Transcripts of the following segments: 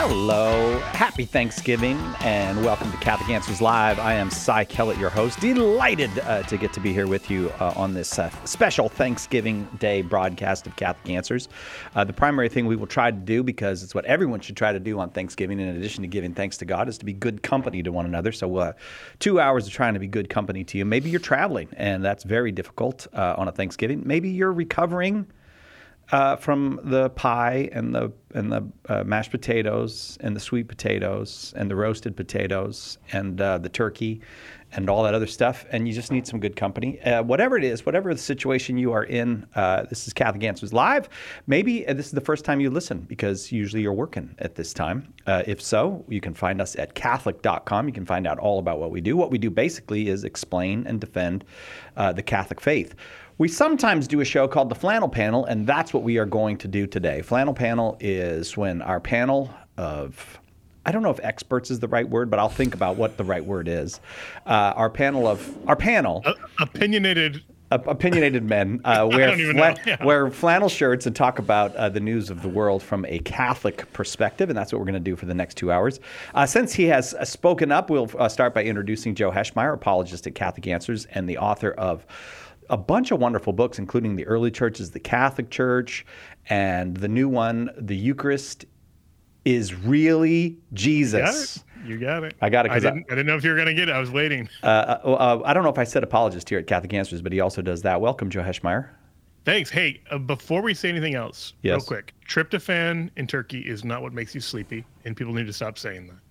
Hello, happy Thanksgiving, and welcome to Catholic Answers Live. I am Cy Kellett, your host. Delighted to get to be here with you on this special Thanksgiving Day broadcast of Catholic Answers. The primary thing we will try to do, because it's what everyone should try to do on Thanksgiving, in addition to giving thanks to God, is to be good company to one another. So 2 hours of trying to be good company to you. Maybe you're traveling, and that's very difficult on a Thanksgiving. Maybe you're recovering from the pie and the mashed potatoes and the sweet potatoes and the roasted potatoes and the turkey and all that other stuff, and you just need some good company. Whatever it is, whatever the situation you are in, this is Catholic Answers Live. Maybe this is the first time you listen, because usually you're working at this time. If so, you can find us at Catholic.com. You can find out all about what we do. What we do basically is explain and defend the Catholic faith. We sometimes do a show called the Flannel Panel, and that's what we are going to do today. Flannel Panel is when our panel of, I don't know if experts is the right word, but I'll think about what the right word is. Our panel. Opinionated men wear flannel shirts and talk about the news of the world from a Catholic perspective, and that's what we're going to do for the next 2 hours. Since he has spoken up, we'll start by introducing Joe Heschmeyer, apologist at Catholic Answers and the author of a bunch of wonderful books, including The Early Churches, the Catholic Church, and the new one, The Eucharist is Really Jesus. You got it. I got it. I didn't know if you were going to get it. I was waiting. I don't know if I said apologist here at Catholic Answers, but he also does that. Welcome, Joe Heschmeyer. Thanks. Hey, before we say anything else, yes, real quick, tryptophan in turkey is not what makes you sleepy, and people need to stop saying that.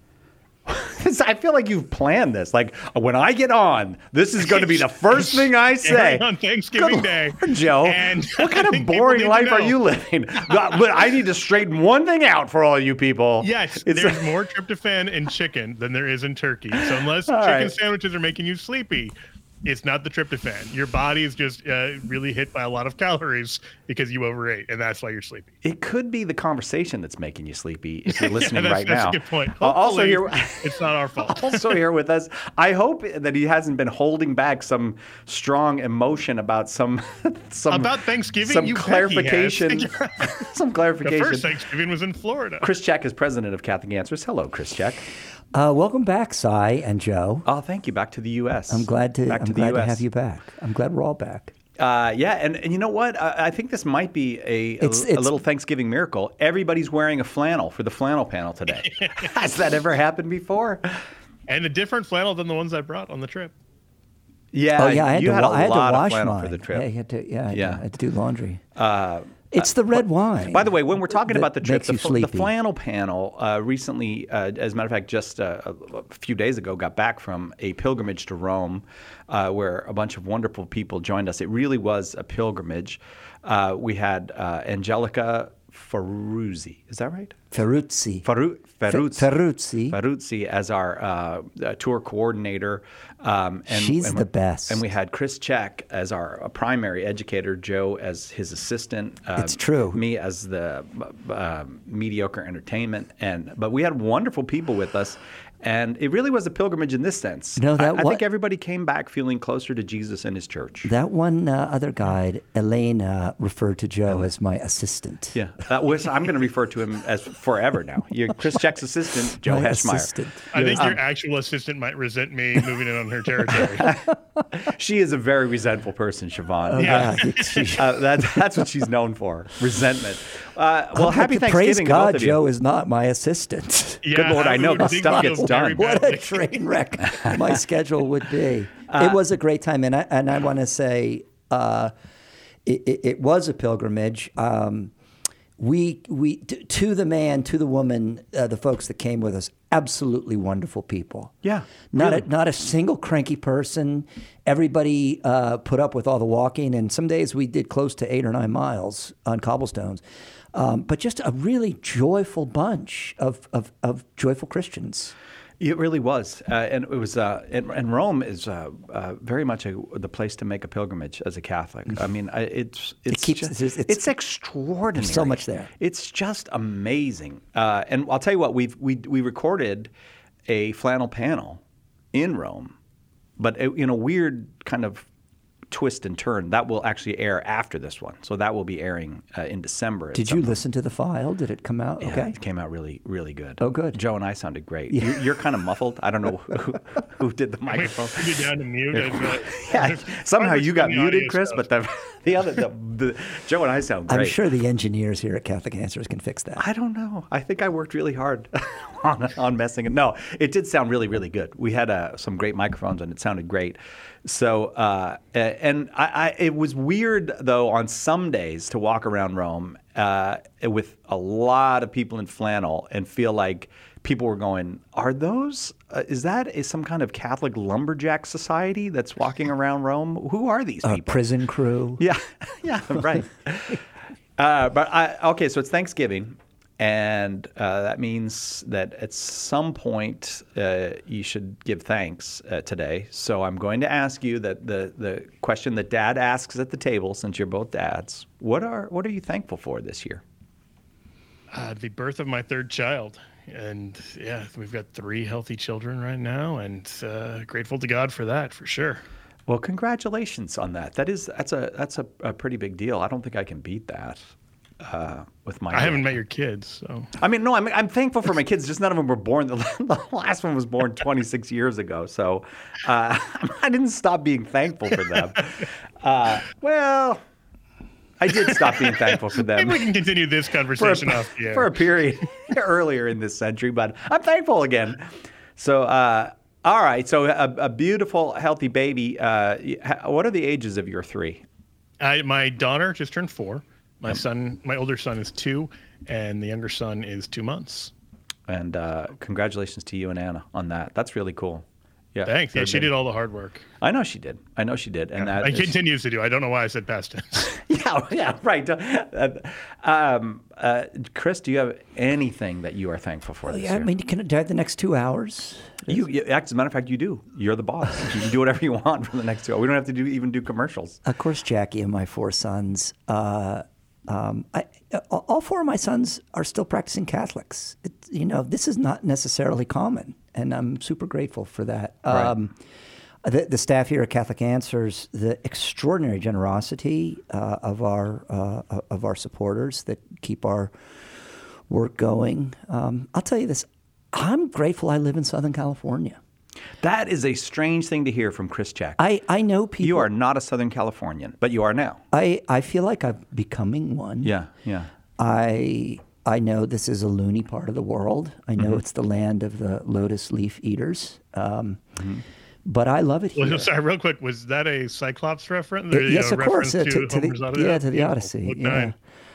I feel like you've planned this. Like, when I get on, this is going to be the first thing I say. On Thanksgiving Day. Lord, Joe, and what kind of boring life are you living? But I need to straighten one thing out for all you people. Yes, there's more tryptophan in chicken than there is in turkey. So unless chicken sandwiches are making you sleepy, it's not the tryptophan. Your body is just really hit by a lot of calories because you overate, and that's why you're sleepy. It could be the conversation that's making you sleepy if you're listening that's now. That's a good point. Also here, it's not our fault. Also here with us, I hope that he hasn't been holding back some strong emotion about some about Thanksgiving. Some clarification. Some clarification. The first Thanksgiving was in Florida. Chris Check is president of Catholic Answers. Hello, Chris Check. Welcome back, Cy and Joe. Oh, thank you. Back to the U.S. I'm glad to have you back. I'm glad we're all back. And you know what? I think this might be a little Thanksgiving miracle. Everybody's wearing a flannel for the flannel panel today. Has that ever happened before? And a different flannel than the ones I brought on the trip. Yeah. Oh, yeah. I had to wash mine for the trip. Yeah, I had to do laundry. It's the red wine. By the way, when we're talking about the trip, the flannel panel recently, as a matter of fact, just a few days ago, got back from a pilgrimage to Rome where a bunch of wonderful people joined us. It really was a pilgrimage. We had Angelica Ferruzzi. Is that right? Ferruzzi. Ferruzzi as our tour coordinator. She's the best. And we had Chris Check as our primary educator, Joe as his assistant. It's true. Me as the mediocre entertainment. But we had wonderful people with us. And it really was a pilgrimage in this sense. No, I think everybody came back feeling closer to Jesus and his church. That one other guide, Elena, referred to Joe as my assistant. Yeah, I'm going to refer to him as forever now. You're Chris Check's assistant, Joe Heschmeyer. I think your actual assistant might resent me moving in on her territory. She is a very resentful person, Siobhan. Yeah. That's what she's known for, resentment. Happy Thanksgiving. Praise God, to Joe is not my assistant. Yeah, good Lord, I know, because stuff gets done. What a train wreck my schedule would be. It was a great time, and I want to say it was a pilgrimage. We to the woman, the folks that came with us, absolutely wonderful people. Yeah, not a single cranky person. Everybody put up with all the walking, and some days we did close to 8 or 9 miles on cobblestones. But just a really joyful bunch of joyful Christians. It really was, and it was. And Rome is very much the place to make a pilgrimage as a Catholic. I mean, it's extraordinary. There's so much there. It's just amazing. And I'll tell you what, we recorded a flannel panel in Rome, but in a weird kind of twist and turn. That will actually air after this one. So that will be airing in December. Did you listen to the file? Did it come out? Yeah, okay. It came out really, really good. Oh, good. Joe and I sounded great. You're kind of muffled. I don't know who did the microphone. You get down to mute. Yeah, somehow you got muted, Chris, but the Joe and I sound great. I'm sure the engineers here at Catholic Answers can fix that. I don't know. I think I worked really hard on messing it. No, it did sound really, really good. We had some great microphones, and it sounded great. So, and it was weird, though, on some days to walk around Rome with a lot of people in flannel and feel like people were going, are those, is that some kind of Catholic lumberjack society that's walking around Rome? Who are these people? Prison crew. Yeah, yeah, right. Okay, so it's Thanksgiving, and that means that at some point you should give thanks today. So I'm going to ask you that the question that Dad asks at the table, since you're both dads, what are you thankful for this year? The birth of my third child. And yeah, we've got 3 healthy children right now, and grateful to God for that, for sure. Well, congratulations on that. That's a pretty big deal. I don't think I can beat that with my. I haven't met your kids, so. I mean, no, I'm thankful for my kids. Just none of them were born. The last one was born 26 years ago, so I didn't stop being thankful for them. Well. I did stop being thankful for them. Maybe we can continue this conversation off the air. For a period earlier in this century, but I'm thankful again. So, all right. So a beautiful, healthy baby. What are the ages of your 3? My daughter just turned 4. My older son is 2, and the younger son is 2 months. And congratulations to you and Anna on that. That's really cool. Yeah, thanks. Yeah, she did all the hard work. I know she did. And that continues to do. I don't know why I said past tense. yeah, right. Chris, do you have anything that you are thankful for this year? I mean, can I have the next 2 hours? As a matter of fact, you do. You're the boss. You can do whatever you want for the next 2 hours. We don't have to even do commercials. Of course, Jackie and my 4 sons. All 4 of my sons are still practicing Catholics. This is not necessarily common, and I'm super grateful for that. Right. The staff here at Catholic Answers, the extraordinary generosity of our supporters that keep our work going. I'll tell you this: I'm grateful I live in Southern California. That is a strange thing to hear from Chris Check. I know people. You are not a Southern Californian, but you are now. I feel like I'm becoming one. Yeah. I know this is a loony part of the world. I know it's the land of the lotus leaf eaters. But I love it here. Well, sorry, real quick, was that a Cyclops reference? Yes, of course. To the Odyssey. Yeah.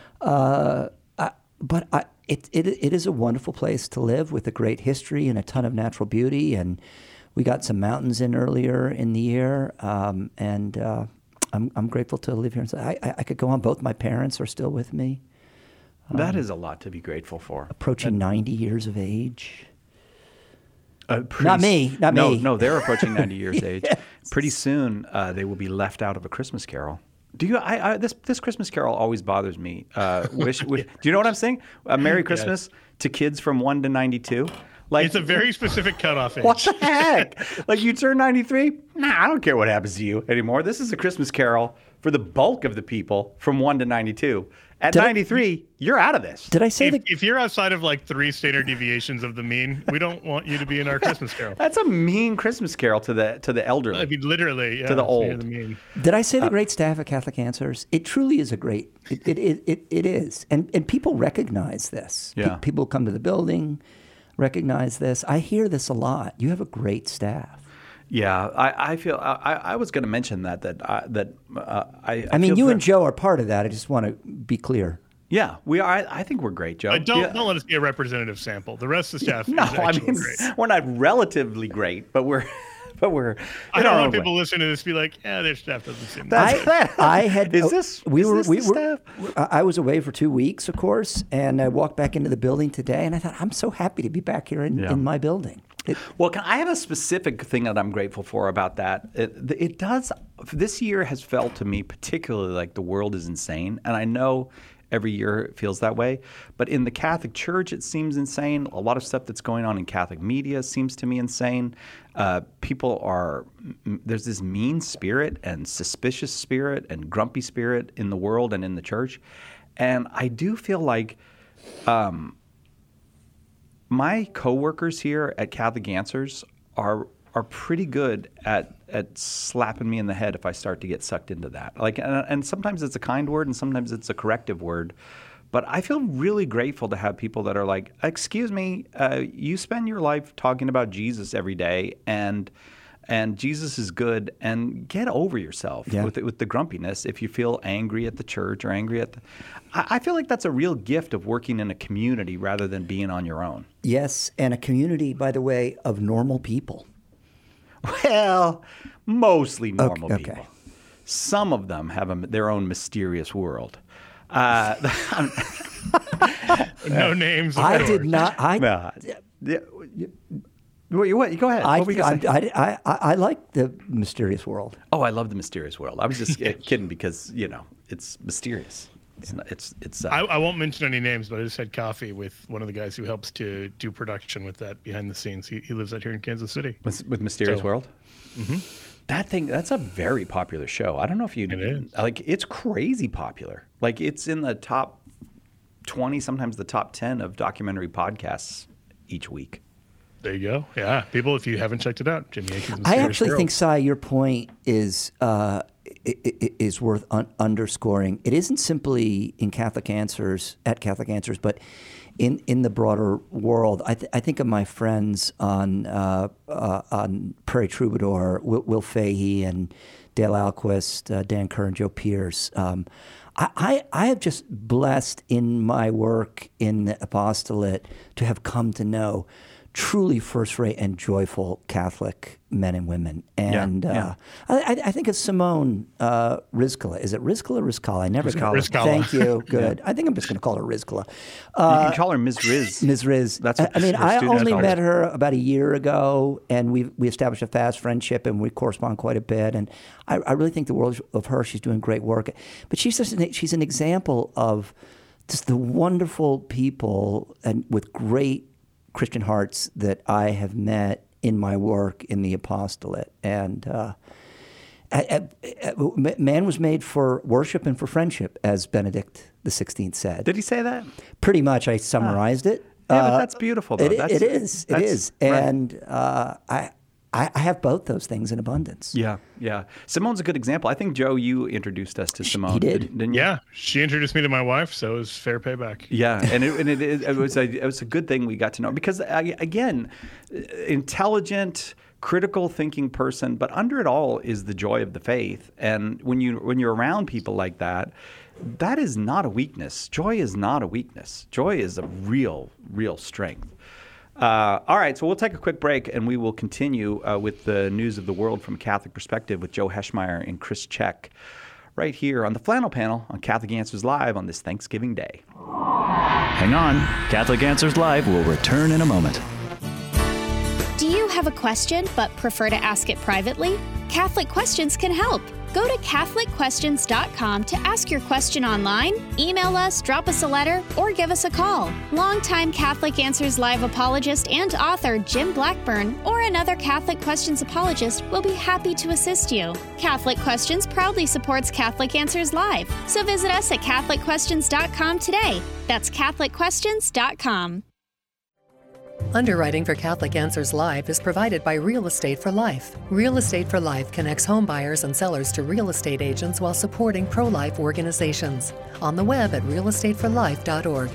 But it is a wonderful place to live with a great history and a ton of natural beauty. And we got some mountains in earlier in the year. And I'm grateful to live here. I could go on. Both my parents are still with me. That is a lot to be grateful for. Approaching 90 years of age. Not me. No, they're approaching 90 years age. Yes. Pretty soon, they will be left out of a Christmas Carol. Do you? This Christmas Carol always bothers me. Do you know what I'm saying? Merry Christmas to kids from 1 to 92. Like, it's a very specific cutoff age. What the heck? Like, you turn 93? Nah, I don't care what happens to you anymore. This is a Christmas Carol for the bulk of the people from 1 to 92. At 93, you're out of this. Did I say if you're outside of like 3 standard deviations of the mean, we don't want you to be in our Christmas Carol. That's a mean Christmas Carol to the elderly. I mean, literally, to the old. Did I say the great staff at Catholic Answers? It truly is a great. It is, and people recognize this. Yeah. People come to the building, recognize this. I hear this a lot. You have a great staff. Yeah, I feel I was going to mention that I mean, you and Joe are part of that. I just want to be clear. Yeah, we are. I think we're great, Joe. Don't let us be a representative sample. The rest of the staff. No, is actually great. We're not relatively great, but we're. I don't want people listening to this be like, yeah, their staff doesn't seem that good. I was away for 2 weeks, of course, and I walked back into the building today, and I thought, I'm so happy to be back here in my building. I have a specific thing that I'm grateful for about that. It does. This year has felt to me particularly like the world is insane, and I know every year it feels that way. But in the Catholic Church, it seems insane. A lot of stuff that's going on in Catholic media seems to me insane. There's this mean spirit and suspicious spirit and grumpy spirit in the world and in the church. And I do feel like my coworkers here at Catholic Answers are pretty good at slapping me in the head if I start to get sucked into that. Like, and sometimes it's a kind word and sometimes it's a corrective word. But I feel really grateful to have people that are like, excuse me, you spend your life talking about Jesus every day, and Jesus is good, and get over yourself with the grumpiness if you feel angry at the church or angry at the... I feel like that's a real gift of working in a community rather than being on your own. Yes, and a community, by the way, of normal people. Well, mostly normal Okay. people. Some of them have their own mysterious world. No names. I did not. What? Go ahead. What were you gonna say? I like the mysterious world. Oh, I love the mysterious world. I was just kidding because it's mysterious. I won't mention any names, but I just had coffee with one of the guys who helps to do production with that behind the scenes. He lives out here in Kansas City. With Mysterious World? Mm-hmm. That's a very popular show. I don't know if you... It is. Like, it's crazy popular. Like, it's in the top 20, sometimes the top 10 of documentary podcasts each week. There you go. Yeah. People, if you haven't checked it out, Jim Yankees Mysterious I actually World. think, Cy, your point is worth underscoring. It isn't simply in Catholic Answers, but in the broader world. I think of my friends on Prairie Troubadour, Will Fahey and Dale Alquist, Dan Kerr and Joe Pierce. I have just blessed in my work in the apostolate to have come to know truly first-rate and joyful Catholic men and women. And I think of Simone Rizkala. Is it Rizkala or Rizkala? I never call her. Rizkala. Thank you. Good. I think I'm just going to call her Rizkala. You can call her Ms. Riz. Ms. Riz. That's what I students only call met her. her about a year ago, and we established a fast friendship, and we correspond quite a bit. And I really think the world of her. She's doing great work. But she's an example of just the wonderful people and with great Christian hearts that I have met in my work in the apostolate. And man was made for worship and for friendship, as Benedict XVI said. Did he say that? Pretty much. I summarized it. Yeah, but that's beautiful, though. It is. Right. And I have both those things in abundance. Yeah. Simone's a good example. I think, Joe, you introduced us to Simone. He did. Didn't you? Yeah. She introduced me to my wife, so it was fair payback. Yeah, and it was a good thing we got to know because, again, intelligent, critical thinking person, but under it all is the joy of the faith. And when you're around people like that, that is not a weakness. Joy is not a weakness. Joy is a real strength. All right, so we'll take a quick break, and we will continue with the news of the world from a Catholic perspective with Joe Heschmeyer and Chris Check right here on the Flannel Panel on Catholic Answers Live on this Thanksgiving Day. Hang on. Catholic Answers Live will return in a moment. Do you have a question but prefer to ask it privately? Catholic Questions can help. Go to CatholicQuestions.com to ask your question online, email us, drop us a letter, or give us a call. Longtime Catholic Answers Live apologist and author Jim Blackburn or another Catholic Questions apologist will be happy to assist you. Catholic Questions proudly supports Catholic Answers Live, so visit us at CatholicQuestions.com today. That's CatholicQuestions.com. Underwriting for Catholic Answers Live is provided by Real Estate for Life. Real Estate for Life connects home buyers and sellers to real estate agents while supporting pro-life organizations. On the web at realestateforlife.org.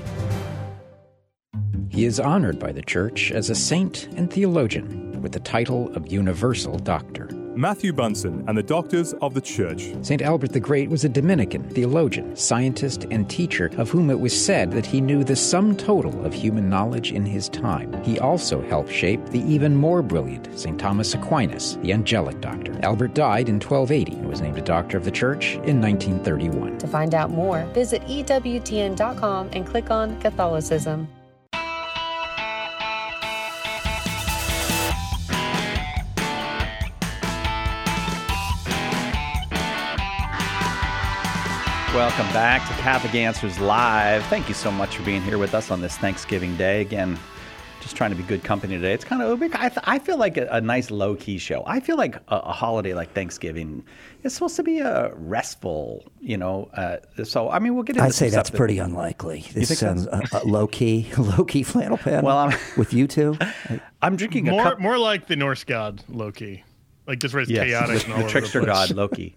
He is honored by the Church as a saint and theologian with the title of Universal Doctor. Matthew Bunson and the Doctors of the Church. St. Albert the Great was a Dominican theologian, scientist, and teacher of whom it was said that he knew the sum total of human knowledge in his time. He also helped shape the even more brilliant St. Thomas Aquinas, the angelic doctor. Albert died in 1280 and was named a Doctor of the Church in 1931. To find out more, visit EWTN.com and click on Catholicism. Welcome back to Catholic Answers Live. Thank you so much for being here with us on this Thanksgiving Day. Again, just trying to be good company today. It's kind of, I feel like a nice low-key show. I feel like a holiday like Thanksgiving is supposed to be a restful, so, I mean, we'll get into I'd say some that's stuff pretty unlikely. This sounds so? low-key flannel panel with you two. I'm drinking more like the Norse god Loki. Like just where it's chaotic and all the trickster over the place. god Loki.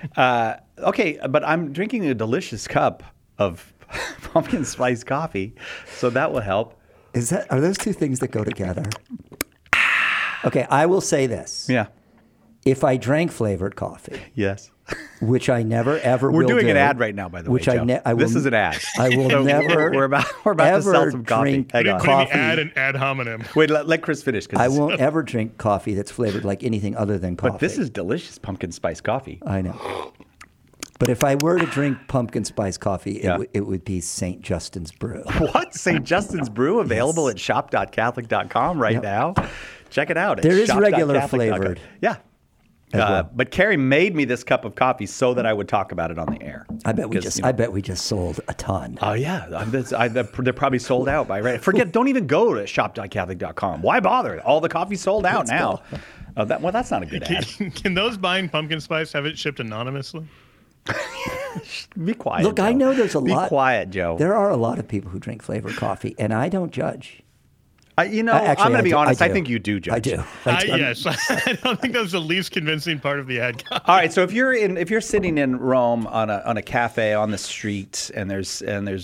Okay, but I'm drinking a delicious cup of pumpkin spice coffee, so that will help. Are those two things that go together? Okay, I will say this. Yeah. If I drank flavored coffee, yes, which I never ever We're will doing do, an ad right now, by the which way. Joe. This is an ad. I will So never. We're about to sell some coffee. Drink Hang on. coffee. Ad and ad hominem. Wait, let Chris finish. I won't ever drink coffee that's flavored like anything other than coffee. But this is delicious pumpkin spice coffee. I know. But if I were to drink pumpkin spice coffee, it would be St. Justin's Brew. What? St. Justin's Brew available at shop.catholic.com right now. Check it out. There is regular flavored. Yeah. Well. But Carrie made me this cup of coffee so that I would talk about it on the air. I bet we just sold a ton. Oh yeah, they're probably sold out by right. Forget. Don't even go to shop.catholic.com. Why bother? All the coffee's sold out now. That's not a good ad. Can those buying pumpkin spice have it shipped anonymously? Be quiet. Look, Joe. I know there's a lot. Be quiet, Joe. There are a lot of people who drink flavored coffee, and I don't judge. I'm going to be honest. I think you do judge. I do. Yes, I don't think that was the least convincing part of the ad. All right, so if you're sitting in Rome on a cafe on the street, and there's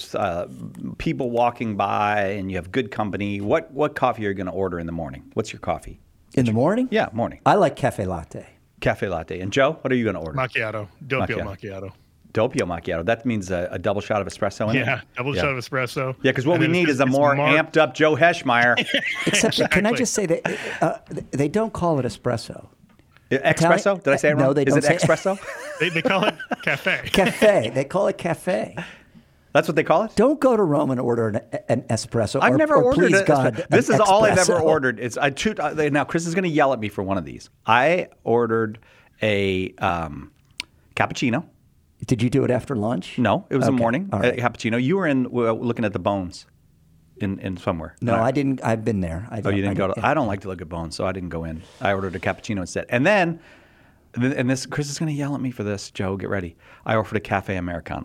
people walking by, and you have good company, what coffee are you going to order in the morning? What's your coffee? In the morning? Yeah, morning. I like cafe latte. Cafe latte. And Joe, what are you going to order? Macchiato. Doppio macchiato. Doppio macchiato. That means a double shot of espresso in it? Yeah, double shot of espresso. Yeah, because what we need is a more amped up Joe Heschmeyer. Except, can I just say that they don't call it espresso. Espresso? Did I say it wrong? No, they don't. Is it espresso? They call it cafe. Cafe. They call it cafe. That's what they call it? Don't go to Rome and order an espresso. I've never ordered please God, this is espresso. all I've ever ordered. Now, Chris is going to yell at me for one of these. I ordered a cappuccino. Did you do it after lunch? No, it was a morning right. cappuccino. You were looking at the bones in somewhere. No, I didn't. I've been there. You didn't go to. I don't like to look at bones, so I didn't go in. I ordered a cappuccino instead. And then, this Chris is going to yell at me for this. Joe, get ready. I ordered a cafe Americano.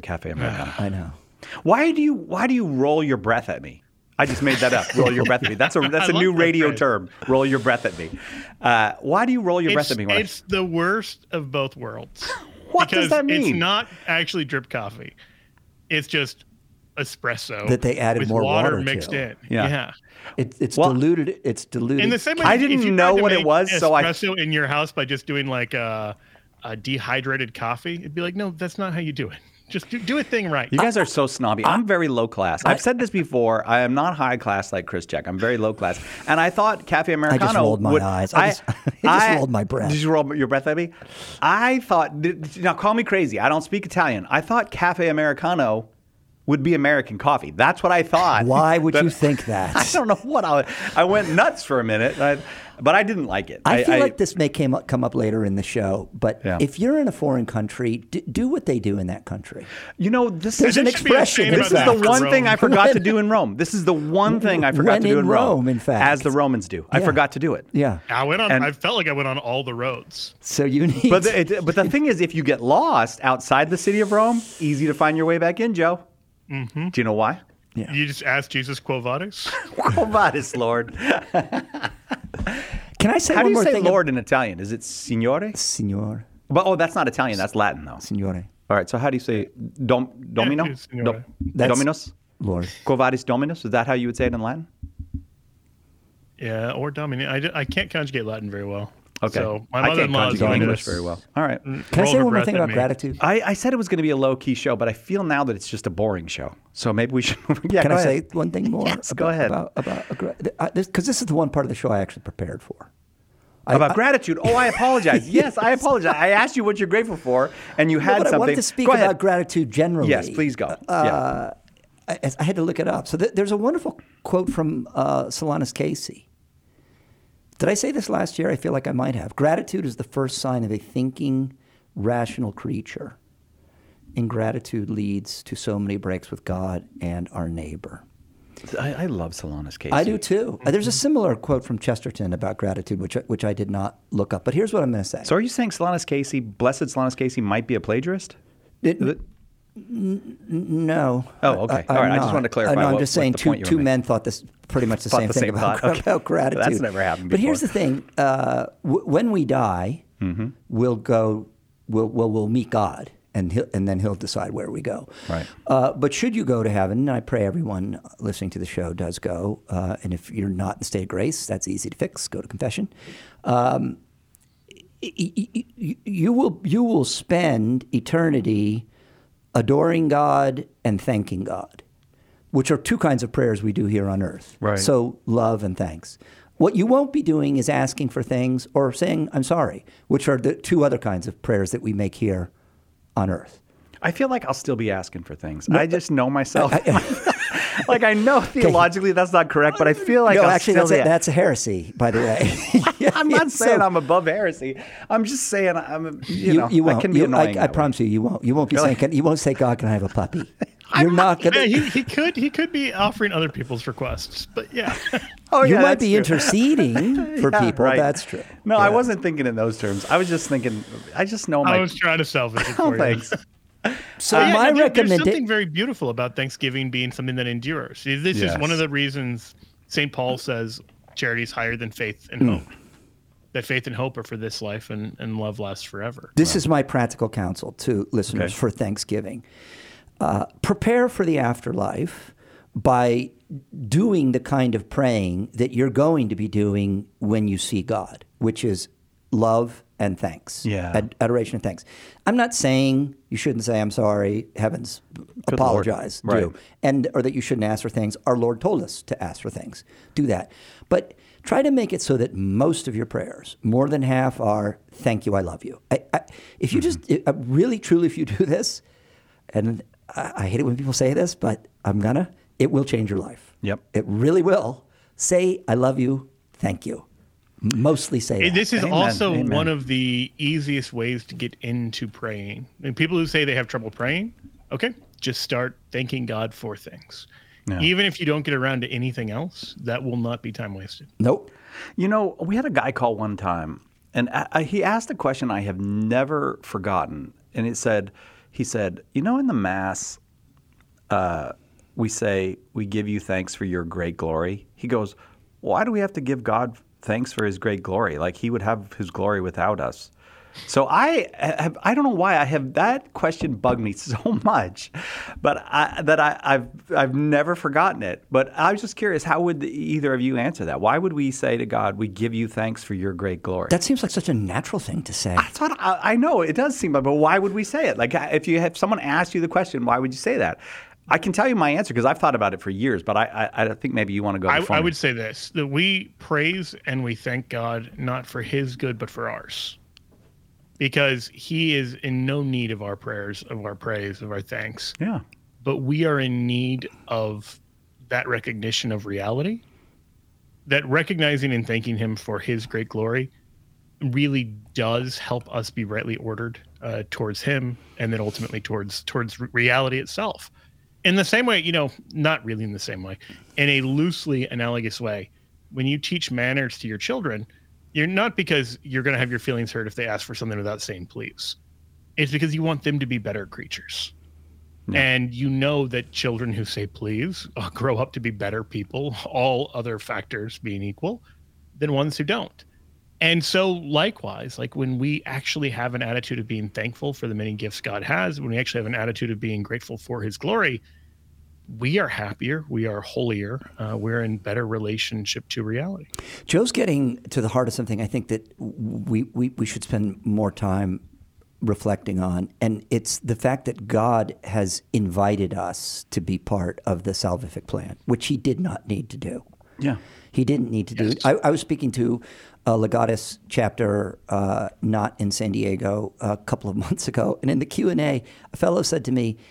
I know. Why do you roll your breath at me? I just made that up. Roll your breath at me. That's a new radio term. Roll your breath at me. Why do you roll your breath at me? It's the worst of both worlds. What does that mean? It's not actually drip coffee. It's just espresso that they added with more water mixed to. in. Yeah. It's diluted. It's diluted. In the same way, I didn't know what it was, so espresso in your house by just doing like a dehydrated coffee. It'd be like, no, that's not how you do it. Just do a thing right. You guys are so snobby. I'm very low class. I've said this before. I am not high class like Chris Check. I'm very low class. And I thought Cafe Americano. I just rolled my eyes. I just rolled my breath. Did you roll your breath at me? I thought, now call me crazy. I don't speak Italian. I thought Cafe Americano would be American coffee. That's what I thought. Why would you think that? I don't know what. I went nuts for a minute, but I didn't like it. I feel like this may come up later in the show, but if you're in a foreign country, do what they do in that country. There's an expression. This is the one thing I forgot to do in Rome. This is the one thing I forgot to do in Rome. In fact, as the Romans do. I forgot to do it. Yeah. I felt like I went on all the roads. So you need. But the thing is, if you get lost outside the city of Rome, easy to find your way back in, Joe. Mm-hmm. Do you know why? Yeah. You just ask Jesus Quo Vadis? Quo Vadis, Lord. Can I say How one do more you say thing? Lord in Italian? Is it Signore? Signore. But that's not Italian. That's Latin, though. Signore. All right. So how do you say Domino? Yeah, Dominus? Lord. Quo Vadis Dominus? Is that how you would say it in Latin? Yeah, or Domini. I can't conjugate Latin very well. Okay. So my I can't mother-in-law conjugate English very well. All right. Can I say one more thing about gratitude? I said it was going to be a low-key show, but I feel now that it's just a boring show. So maybe we should. Yeah, Can I say one thing more? Yes, go ahead. Because this is the one part of the show I actually prepared for. About gratitude. Oh, I apologize. Yes, I apologize. I asked you what you're grateful for, and you had something. I wanted to speak about gratitude generally. Yes, please go. I had to look it up. So there's a wonderful quote from Solanus Casey. Did I say this last year? I feel like I might have. Gratitude is the first sign of a thinking, rational creature. ingratitude leads to so many breaks with God and our neighbor. I love Solanus Casey. I do too. There's a similar quote from Chesterton about gratitude, which I did not look up. But here's what I'm going to say. So are you saying Solanus Casey, blessed Solanus Casey, might be a plagiarist? No. Oh, okay. All right. I just wanted to clarify. No, I'm just saying two men thought this pretty much the same thing about gratitude. That's never happened before. But here's the thing: when we die, we'll meet God, and then He'll decide where we go. Right. But should you go to heaven, and I pray everyone listening to the show does go, and if you're not in state of grace, that's easy to fix. Go to confession. You will spend eternity adoring God and thanking God, which are two kinds of prayers we do here on earth. Right. So love and thanks. What you won't be doing is asking for things or saying, I'm sorry, which are the two other kinds of prayers that we make here on earth. I feel like I'll still be asking for things. I just know myself. Like, I know theologically that's not correct, but I feel like that's a heresy, by the way. I'm not saying I'm above heresy. I'm just saying you won't. I can be annoying. I promise you won't. You won't be saying. You won't say, God, can I have a puppy? You're not gonna. Yeah, he could be offering other people's requests, but yeah. You might be interceding for people. Right. That's true. No, I wasn't thinking in those terms. I was just thinking. I just know I was trying to salvage it for you. Thanks. So my recommendation. There's something very beautiful about Thanksgiving being something that endures. This is one of the reasons St. Paul says charity is higher than faith and hope. That faith and hope are for this life, and love lasts forever. This is my practical counsel to listeners for Thanksgiving. Prepare for the afterlife by doing the kind of praying that you're going to be doing when you see God, which is love and thanks. Yeah. Adoration and thanks. I'm not saying you shouldn't say, I'm sorry, heavens, Good apologize, Lord. Right. Or that you shouldn't ask for things. Our Lord told us to ask for things. Do that. But try to make it so that most of your prayers, more than half, are thank you, I love you. If you just, really, truly, if you do this, and I hate it when people say this, but it will change your life. Yep. It really will. Say, I love you, thank you. Mostly say that. This is also one of the easiest ways to get into praying. And people who say they have trouble praying, okay, just start thanking God for things. Yeah. Even if you don't get around to anything else, that will not be time wasted. Nope. We had a guy call one time, and he asked a question I have never forgotten. And he said, in the Mass, we say, we give you thanks for your great glory. He goes, why do we have to give God thanks for his great glory? Like, he would have his glory without us. So I don't know why that question bugged me so much, but I've never forgotten it. But I was just curious, how would either of you answer that? Why would we say to God, we give you thanks for your great glory? That seems like such a natural thing to say. I know it does seem, but why would we say it? Like, if someone asked you the question, why would you say that? I can tell you my answer because I've thought about it for years, but I think maybe you want to go before I me. would say this, that we praise and we thank God not for his good, but for ours. Because he is in no need of our prayers, of our praise, of our thanks. Yeah. But we are in need of that recognition of reality, that recognizing and thanking him for his great glory really does help us be rightly ordered towards him, and then ultimately towards reality itself. In the same way, not really in the same way, in a loosely analogous way, when you teach manners to your children, you're not because you're going to have your feelings hurt if they ask for something without saying please. It's because you want them to be better creatures. Yeah. And you know that children who say please grow up to be better people, all other factors being equal, than ones who don't. And so likewise, like when we actually have an attitude of being thankful for the many gifts God has, when we actually have an attitude of being grateful for his glory, we are happier, we are holier, we're in better relationship to reality. Joe's getting to the heart of something I think that we should spend more time reflecting on, and it's the fact that God has invited us to be part of the salvific plan, which he did not need to do. Yeah. He didn't need to do it. I was speaking to a Legatus chapter not in San Diego a couple of months ago, and in the Q&A, a fellow said to me,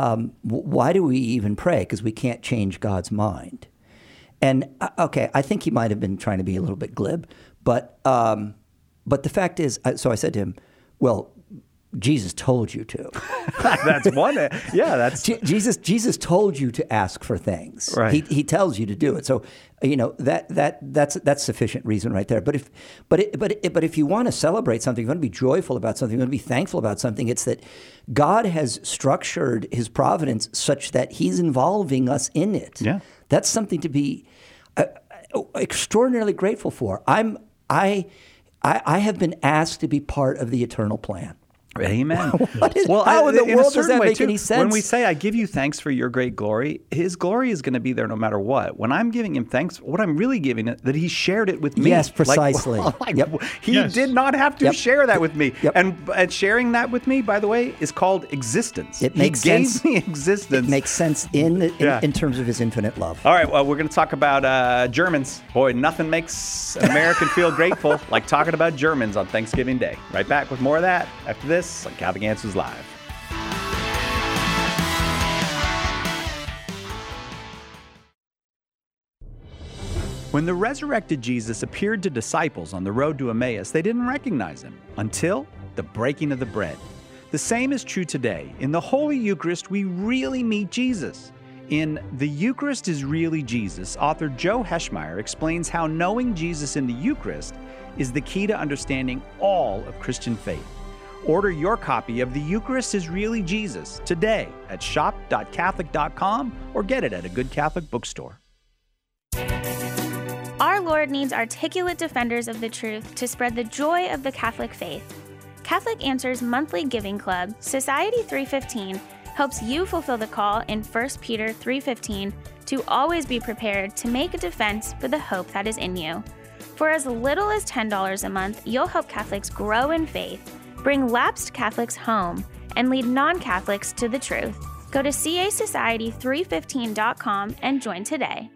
why do we even pray? Because we can't change God's mind. And I think he might have been trying to be a little bit glib, but the fact is, so I said to him, well, Jesus told you to. That's one. Yeah, that's Jesus told you to ask for things. Right. He tells you to do it. So that's sufficient reason right there. But if you want to celebrate something, you want to be joyful about something, you want to be thankful about something, it's that God has structured His providence such that He's involving us in it. Yeah, that's something to be extraordinarily grateful for. I have been asked to be part of the eternal plan. Amen. How in the world does that make any sense? When we say, I give you thanks for your great glory, His glory is going to be there no matter what. When I'm giving Him thanks, what I'm really giving it, that He shared it with me. Yes, precisely. He did not have to share that with me. Yep. And sharing that with me, by the way, is called existence. It makes sense. He gave me existence. It makes sense in terms of His infinite love. All right, well, we're going to talk about Germans. Boy, nothing makes an American feel grateful like talking about Germans on Thanksgiving Day. Right back with more of that after this on Catholic Answers Live. When the resurrected Jesus appeared to disciples on the road to Emmaus, they didn't recognize Him until the breaking of the bread. The same is true today. In the Holy Eucharist, we really meet Jesus. In The Eucharist is Really Jesus, author Joe Heschmeyer explains how knowing Jesus in the Eucharist is the key to understanding all of Christian faith. Order your copy of The Eucharist is Really Jesus today at shop.catholic.com or get it at a good Catholic bookstore. Our Lord needs articulate defenders of the truth to spread the joy of the Catholic faith. Catholic Answers monthly giving club, Society 315, helps you fulfill the call in 1 Peter 3:15 to always be prepared to make a defense for the hope that is in you. For as little as $10 a month, you'll help Catholics grow in faith, bring lapsed Catholics home, and lead non-Catholics to the truth. Go to casociety315.com and join today.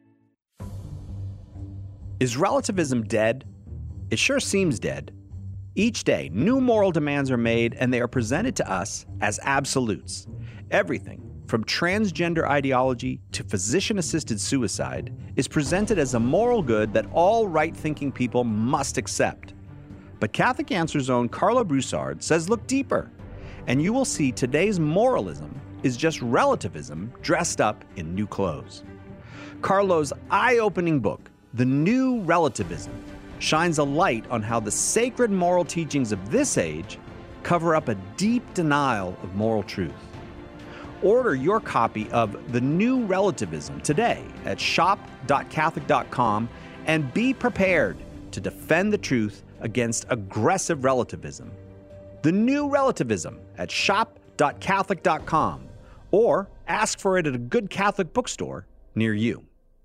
Is relativism dead? It sure seems dead. Each day, new moral demands are made, and they are presented to us as absolutes. Everything, from transgender ideology to physician-assisted suicide, is presented as a moral good that all right-thinking people must accept. But Catholic Answers' own Carlo Broussard says look deeper, and you will see today's moralism is just relativism dressed up in new clothes. Carlo's eye-opening book, The New Relativism, shines a light on how the sacred moral teachings of this age cover up a deep denial of moral truth. Order your copy of The New Relativism today at shop.catholic.com and be prepared to defend the truth against aggressive relativism. The New Relativism at shop.catholic.com or ask for it at a good Catholic bookstore near you.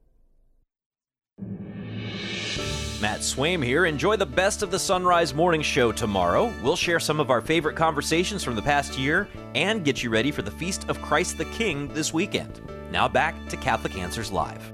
Matt Swaim here. Enjoy the best of the Sunrise Morning Show tomorrow. We'll share some of our favorite conversations from the past year and get you ready for the Feast of Christ the King this weekend. Now back to Catholic Answers Live.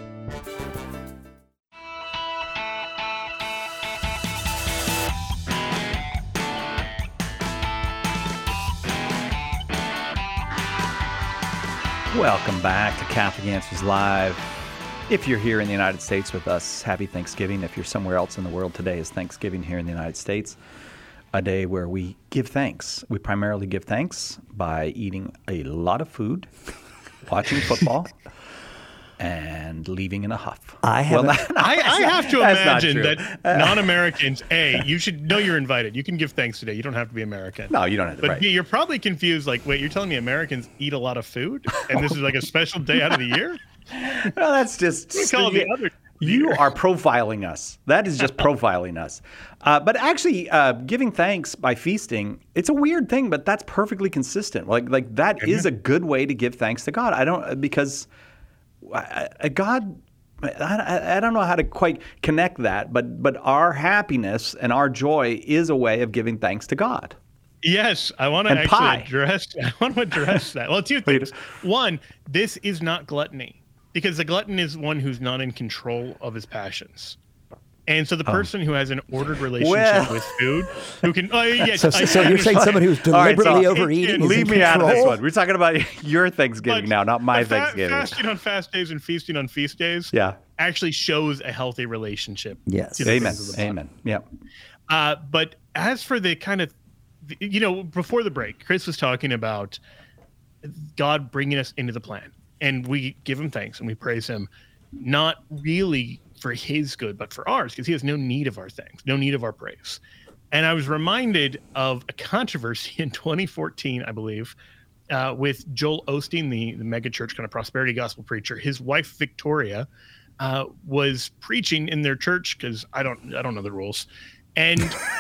Welcome back to Catholic Answers Live. If you're here in the United States with us, happy Thanksgiving. If you're somewhere else in the world, today is Thanksgiving here in the United States, a day where we give thanks. We primarily give thanks by eating a lot of food, watching football, and leaving in a huff. I have to imagine that non-Americans, you should know you're invited. You can give thanks today. You don't have to be American. No, you don't have to. But right. B, you're probably confused. Like, wait, you're telling me Americans eat a lot of food, and this is like a special day out of the year? No, that's just you are profiling us. That is just profiling us. But actually, giving thanks by feasting, it's a weird thing, but that's perfectly consistent. Like that is a good way to give thanks to God. I don't know how to quite connect that, but our happiness and our joy is a way of giving thanks to God. Yes, I want to address that. Well, two things. One, this is not gluttony, because the glutton is one who's not in control of his passions. And so the person who has an ordered relationship with food, who can, so you're saying someone who's deliberately overeating? Leave me out of this one. We're talking about your Thanksgiving now, not my Thanksgiving. Fasting on fast days and feasting on feast days, actually shows a healthy relationship. Yes, amen. Yeah. But as for the kind of before the break, Chris was talking about God bringing us into the plan, and we give him thanks and we praise him, not really for his good, but for ours, because he has no need of our thanks, no need of our praise. And I was reminded of a controversy in 2014, I believe, with Joel Osteen, the megachurch kind of prosperity gospel preacher. His wife, Victoria, was preaching in their church, because I don't know the rules. And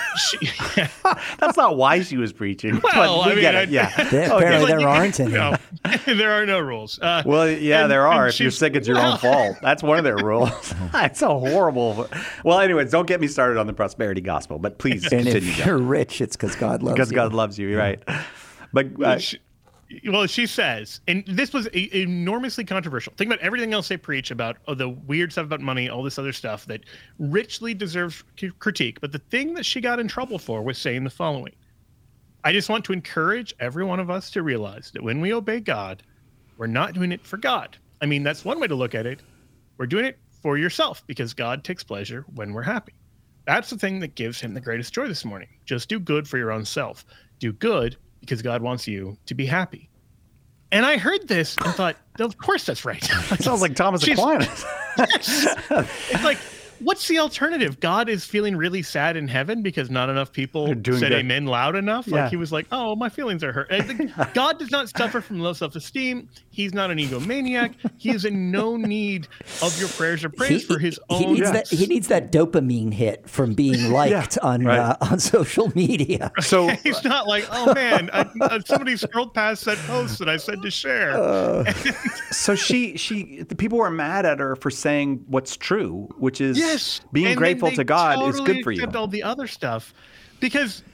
that's not why she was preaching. Well, Apparently there aren't any. No, there are no rules. There are. If you're sick, it's your own fault. That's one of their rules. It's a horrible. Well, anyways, don't get me started on the prosperity gospel, but please continue. And if you're rich, it's because God loves you. Because God loves you, right? But she says, and this was enormously controversial. Think about everything else they preach about, the weird stuff about money, all this other stuff that richly deserves critique. But the thing that she got in trouble for was saying the following: I just want to encourage every one of us to realize that when we obey God, we're not doing it for God. I mean, that's one way to look at it. We're doing it for yourself, because God takes pleasure when we're happy. That's the thing that gives him the greatest joy this morning. Just do good for your own self. Do good because God wants you to be happy. And I heard this and thought, of course that's right. It sounds like Thomas Aquinas. It's like, what's the alternative? God is feeling really sad in heaven because not enough people said good. Amen loud enough. Yeah. Like he was like, oh, my feelings are hurt. God does not suffer from low self-esteem. He's not an egomaniac. He is in no need of your prayers or praise for his own. He needs that dopamine hit from being liked on social media. So he's not like, oh man, somebody scrolled past that post that I said to share. So the people were mad at her for saying what's true, which is being grateful to God is good for you. All the other stuff, because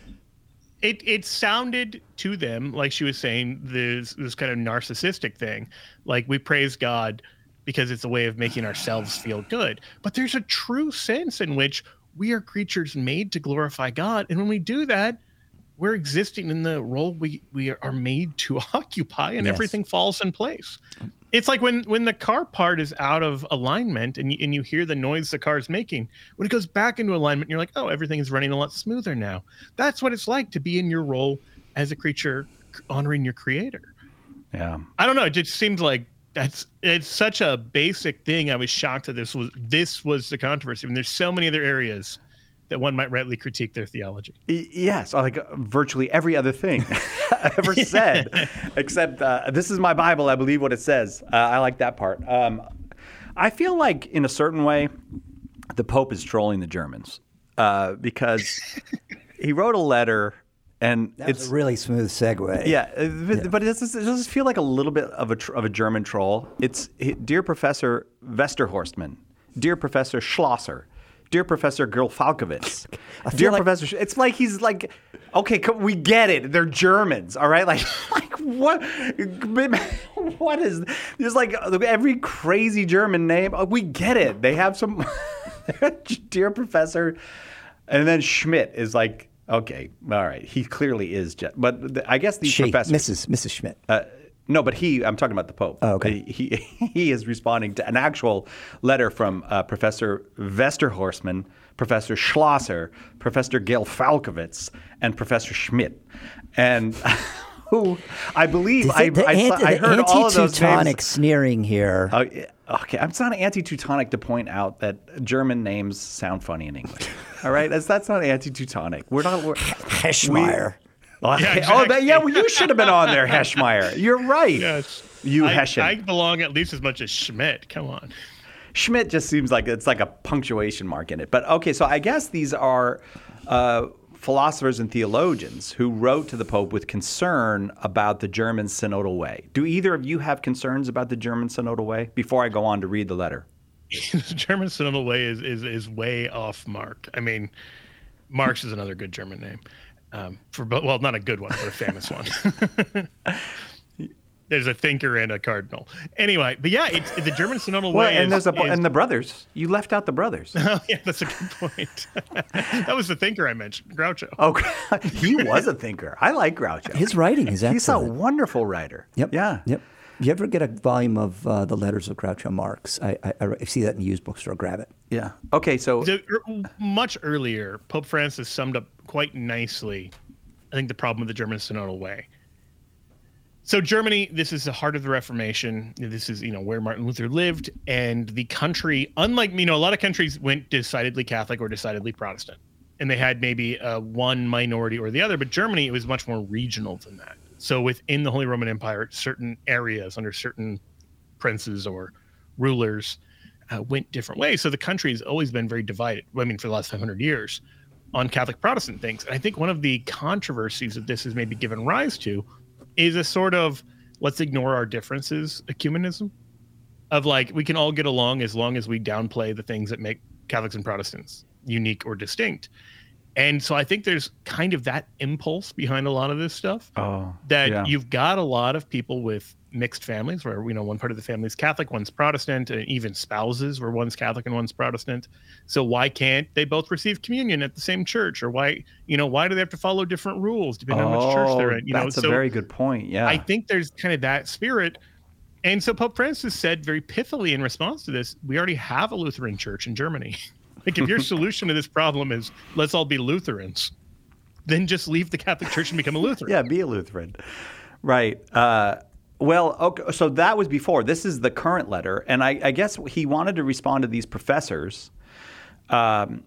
it sounded to them like she was saying this kind of narcissistic thing, like we praise God because it's a way of making ourselves feel good. But there's a true sense in which we are creatures made to glorify God, and when we do that, we're existing in the role we are made to occupy, and everything falls in place. It's like when the car part is out of alignment and you hear the noise the car is making. When it goes back into alignment, you're like, oh, everything is running a lot smoother now. That's what it's like to be in your role as a creature honoring your creator. Yeah. I don't know. It just seems like it's such a basic thing. I was shocked that this was the controversy. I mean, there's so many other areas that one might rightly critique their theology. Yes, like virtually every other thing I ever said, except this is my Bible. I believe what it says. I like that part. I feel like in a certain way, the Pope is trolling the Germans because he wrote a letter. And it's a really smooth segue. Yeah, but it does feel like a little bit of a German troll. It's Dear Professor Westerhorstman, Dear Professor Schlosser, Dear Professor Gerl-Falkowitz, Dear Professor. It's like he's like, okay, we get it. They're Germans, all right? Like what? What is? There's like every crazy German name. We get it. They have some. Dear Professor, and then Schmidt is like. Okay, all right. He clearly is, but I guess the professor, Mrs. Schmidt. No, but I'm talking about the Pope. Oh, okay. He is responding to an actual letter from Professor Westerhorstman, Professor Schlosser, Professor Gerl-Falkowitz, and Professor Schmidt, and who I believe I heard all of those names. Anti-Teutonic sneering here. Okay, I'm not anti-Teutonic to point out that German names sound funny in English. All right, that's not anti-Teutonic. We're not. Heschmeyer. Well, you should have been on there, Heschmeyer. You're right. Yes. Hessian. I belong at least as much as Schmidt. Come on. Schmidt just seems like it's like a punctuation mark in it. But okay, so I guess these are philosophers and theologians who wrote to the Pope with concern about the German synodal way. Do either of you have concerns about the German synodal way? Before I go on to read the letter. The German synodal way is way off mark. I mean, Marx is another good German name. Not a good one, but a famous one. There's a thinker and a cardinal. Anyway, but yeah, it's the German synodal way. And and the brothers. You left out the brothers. Oh, yeah, that's a good point. That was the thinker I mentioned, Groucho. Oh, he was a thinker. I like Groucho. His writing is excellent. He's a wonderful writer. Yep. Yeah. Yep. If you ever get a volume of the letters of Groucho Marx, I see that in the used bookstore. Grab it. Yeah. Okay, so much earlier, Pope Francis summed up quite nicely I think, the problem with the German synodal way. So Germany, this is the heart of the Reformation. This is, where Martin Luther lived. And the country, unlike, a lot of countries went decidedly Catholic or decidedly Protestant. And they had maybe one minority or the other. But Germany, it was much more regional than that. So within the Holy Roman Empire, certain areas under certain princes or rulers went different ways. So the country has always been very divided. For the last 500 years on Catholic Protestant things. And I think one of the controversies that this has maybe given rise to is a sort of let's ignore our differences ecumenism of like, we can all get along as long as we downplay the things that make Catholics and Protestants unique or distinct. And so I think there's kind of that impulse behind a lot of this stuff you've got a lot of people with mixed families where, one part of the family is Catholic, one's Protestant, and even spouses where one's Catholic and one's Protestant. So why can't they both receive communion at the same church? Or why do they have to follow different rules depending on which church they're in? That's a very good point. Yeah. I think there's kind of that spirit. And so Pope Francis said very pithily in response to this, we already have a Lutheran church in Germany. Like, if your solution to this problem is let's all be Lutherans, then just leave the Catholic Church and become a Lutheran. Yeah, be a Lutheran. Right. Well, okay, so that was before. This is the current letter. And I guess he wanted to respond to these professors and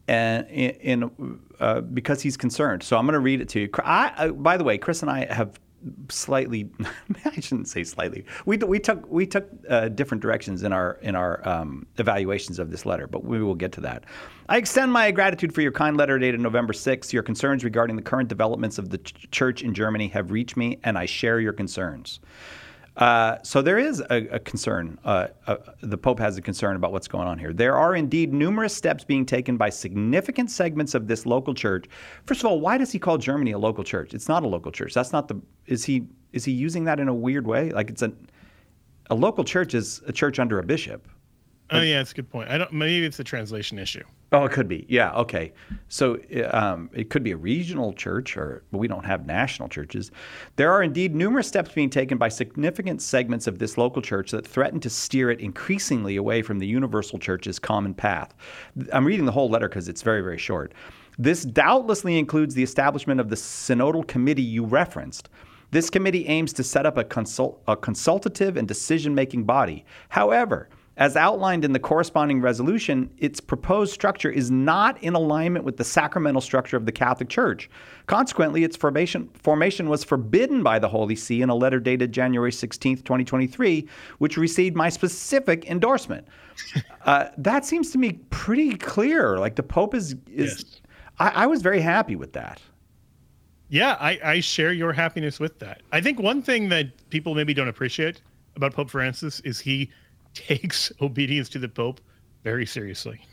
because he's concerned. So I'm going to read it to you. By the way, Chris and I have slightly I shouldn't say slightly. We took different directions in our evaluations of this letter, but we will get to that. I extend my gratitude for your kind letter dated November 6th. Your concerns regarding the current developments of the church in Germany have reached me, and I share your concerns. So there is a concern. The Pope has a concern about what's going on here. There are indeed numerous steps being taken by significant segments of this local church. First of all, why does he call Germany a local church? It's not a local church. That's not the. Is he using that in a weird way? Like it's a local church is a church under a bishop. Oh yeah, that's a good point. Maybe it's a translation issue. Oh, it could be. Yeah. Okay. So it could be a regional church, but we don't have national churches. There are indeed numerous steps being taken by significant segments of this local church that threaten to steer it increasingly away from the universal church's common path. I'm reading the whole letter because it's very, very short. This doubtlessly includes the establishment of the synodal committee you referenced. This committee aims to set up a consultative and decision-making body. However, as outlined in the corresponding resolution, its proposed structure is not in alignment with the sacramental structure of the Catholic Church. Consequently, its formation was forbidden by the Holy See in a letter dated January 16th, 2023, which received my specific endorsement. That seems to me pretty clear. Like the Pope is yes. I was very happy with that. Yeah, I share your happiness with that. I think one thing that people maybe don't appreciate about Pope Francis is he takes obedience to the Pope very seriously.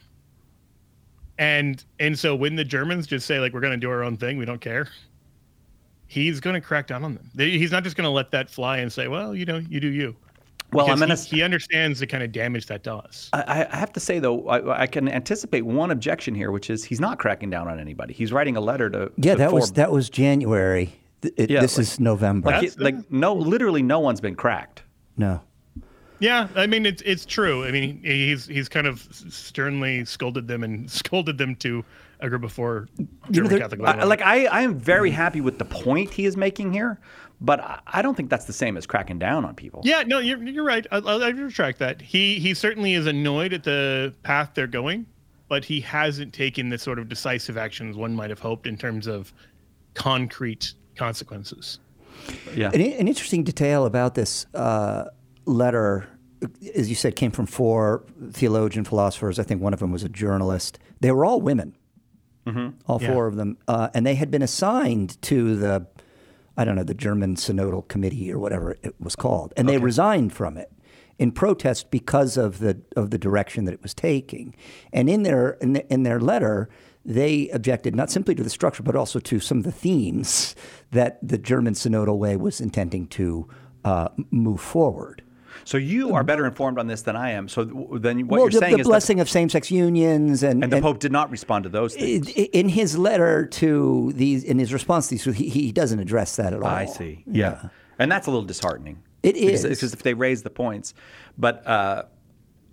And so when the Germans just say, like, we're going to do our own thing, we don't care, he's going to crack down on them. He's not just going to let that fly and say, well, you do you. Well, he understands the kind of damage that does. I have to say, though, I can anticipate one objection here, which is he's not cracking down on anybody. He's writing a letter to that was January. This is November. Literally no one's been cracked. No. Yeah, I mean it's true. I mean he's kind of sternly scolded them to a group of 4 German Catholic. I am very happy with the point he is making here, but I don't think that's the same as cracking down on people. Yeah, no, you're right. I retract that. He certainly is annoyed at the path they're going, but he hasn't taken the sort of decisive actions one might have hoped in terms of concrete consequences. Yeah, an interesting detail about this letter, as you said, came from 4 theologian philosophers. I think one of them was a journalist. They were all women, all 4 of them, and they had been assigned to the German Synodal Committee or whatever it was called, and they resigned from it in protest because of the direction that it was taking. And in their letter, they objected not simply to the structure, but also to some of the themes that the German Synodal way was intending to move forward. So you are better informed on this than I am. So then what you're saying is the blessing of same-sex unions and the Pope did not respond to those things. In his letter to these, in his response to these, he doesn't address that at all. I see. Yeah. And that's a little disheartening. It is. Because if they raise the points. But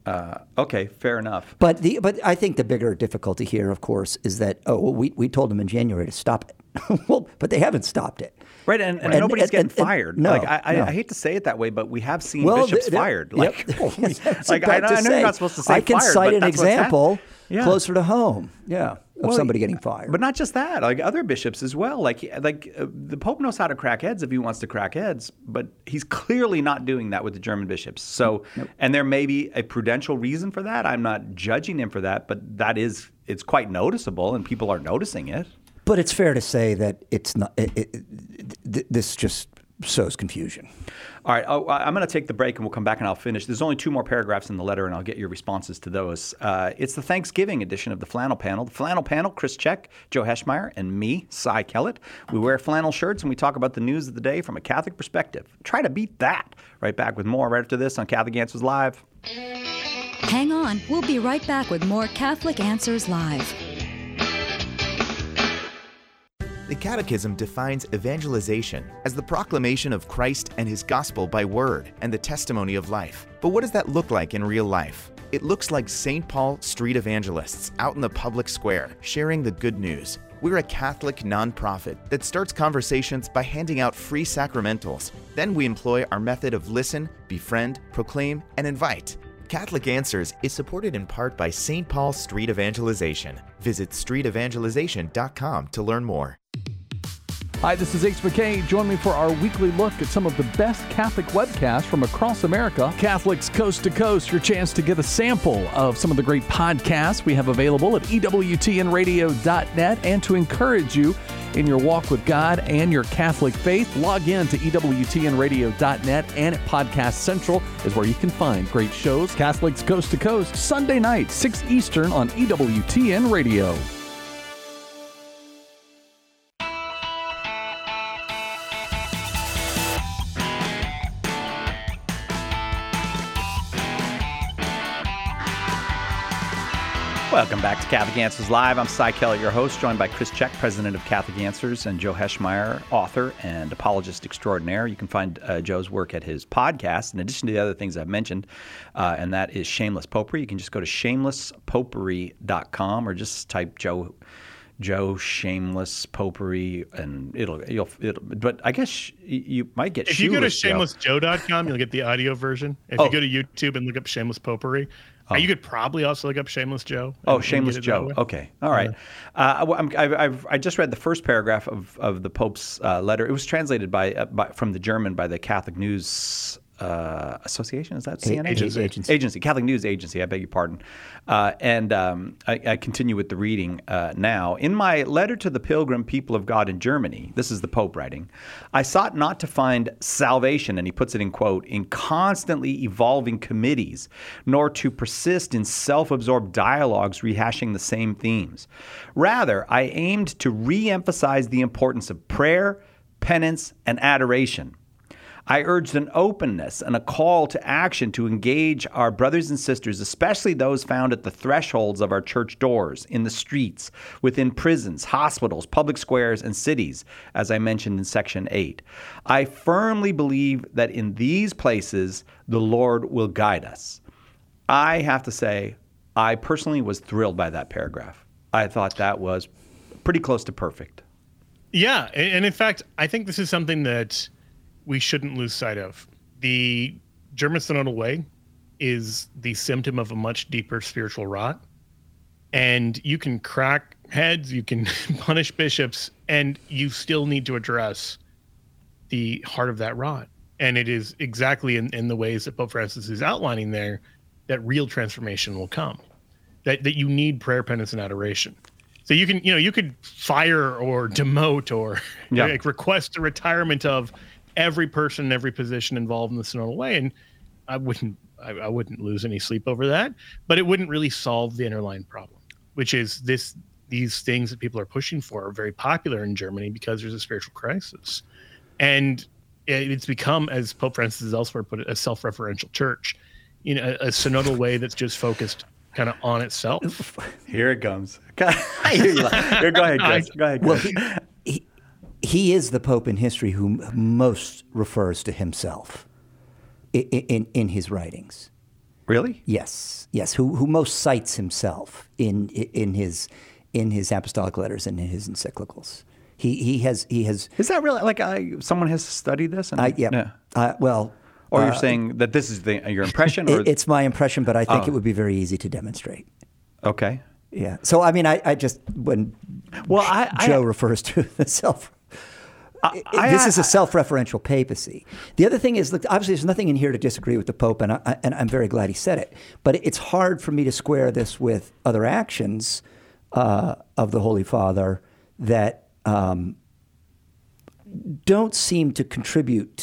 Okay, fair enough. But I think the bigger difficulty here, of course, is that we told them in January to stop it. Well, but they haven't stopped it. Right, and nobody's getting fired. No, I hate to say it that way, but we have seen bishops fired. I know you're not supposed to say I can fired, cite but an that's example Yeah. closer to home. Yeah. Of somebody getting fired. But not just that, like other bishops as well. The Pope knows how to crack heads if he wants to crack heads, but he's clearly not doing that with the German bishops. So, and there may be a prudential reason for that. I'm not judging him for that, but it's quite noticeable, and people are noticing it. But it's fair to say that it's not. This just sows confusion. All right, I'm going to take the break and we'll come back and I'll finish. There's only 2 more paragraphs in the letter and I'll get your responses to those. It's the Thanksgiving edition of the Flannel Panel. The Flannel Panel, Chris Check, Joe Heschmeyer, and me, Cy Kellett. We wear flannel shirts and we talk about the news of the day from a Catholic perspective. Try to beat that. Right back with more right after this on Catholic Answers Live. Hang on, we'll be right back with more Catholic Answers Live. The Catechism defines evangelization as the proclamation of Christ and His gospel by word and the testimony of life. But what does that look like in real life? It looks like St. Paul street evangelists out in the public square sharing the good news. We're a Catholic nonprofit that starts conversations by handing out free sacramentals. Then we employ our method of listen, befriend, proclaim, and invite. Catholic Answers is supported in part by St. Paul Street Evangelization. Visit streetevangelization.com to learn more. Hi, this is Ace McKay. Join me for our weekly look at some of the best Catholic webcasts from across America. Catholics Coast to Coast, your chance to get a sample of some of the great podcasts we have available at EWTNradio.net, and to encourage you in your walk with God and your Catholic faith. Log in to EWTNradio.net, and at Podcast Central is where you can find great shows. Catholics Coast to Coast, Sunday night, 6 Eastern on EWTN Radio. Welcome back to Catholic Answers Live. I'm Cy Kellett, your host, joined by Chris Check, president of Catholic Answers, and Joe Heschmeyer, author and apologist extraordinaire. You can find Joe's work at his podcast, in addition to the other things I've mentioned, and that is Shameless Popery. You can just go to shamelesspopery.com or just type Joe Shameless Popery, and it'll. But I guess you might get. If you go to shamelessjoe.com, you'll get the audio version. If you go to YouTube and look up Shameless Popery. You could probably also look up Shameless Joe. Shameless Joe. Okay. All right. I just read the first paragraph of the Pope's letter. It was translated from the German by the Catholic News Association. Is that CNN? Agency. Catholic News Agency. I beg your pardon. I continue with the reading now. In my letter to the pilgrim people of God in Germany, this is the Pope writing, I sought not to find salvation, and he puts it in quote, in constantly evolving committees, nor to persist in self-absorbed dialogues rehashing the same themes. Rather, I aimed to re-emphasize the importance of prayer, penance, and adoration. I urged an openness and a call to action to engage our brothers and sisters, especially those found at the thresholds of our church doors, in the streets, within prisons, hospitals, public squares, and cities, as I mentioned in Section 8. I firmly believe that in these places, the Lord will guide us. I have to say, I personally was thrilled by that paragraph. I thought that was pretty close to perfect. Yeah, and in fact, I think this is something that we shouldn't lose sight of. The German Synodal Way is the symptom of a much deeper spiritual rot. And you can crack heads, you can punish bishops, and you still need to address the heart of that rot. And it is exactly in the ways that Pope Francis is outlining there that real transformation will come. That you need prayer, penance, and adoration. So you could fire or demote or request the retirement of every person in every position involved in the Synodal Way, and I wouldn't lose any sleep over that. But it wouldn't really solve the underlying problem, which is these things that people are pushing for are very popular in Germany because there's a spiritual crisis, and it's become, as Pope Francis has elsewhere put it, a self-referential church, a Synodal Way that's just focused kind of on itself. Here it comes. Go ahead, Chris. Go ahead, Chris. Well, he is the Pope in history who most refers to himself in his writings. Really? Yes. Who most cites himself in his apostolic letters and in his encyclicals. He has. Is that really like someone has studied this? Yeah. Or you're saying that this is your impression? Or? It's my impression, but I think it would be very easy to demonstrate. Okay. Yeah. So I mean, I just when Joe refers to the self. This is a self-referential papacy. The other thing is, look, obviously there's nothing in here to disagree with the Pope, and I'm very glad he said it. But it's hard for me to square this with other actions of the Holy Father that don't seem not to contribute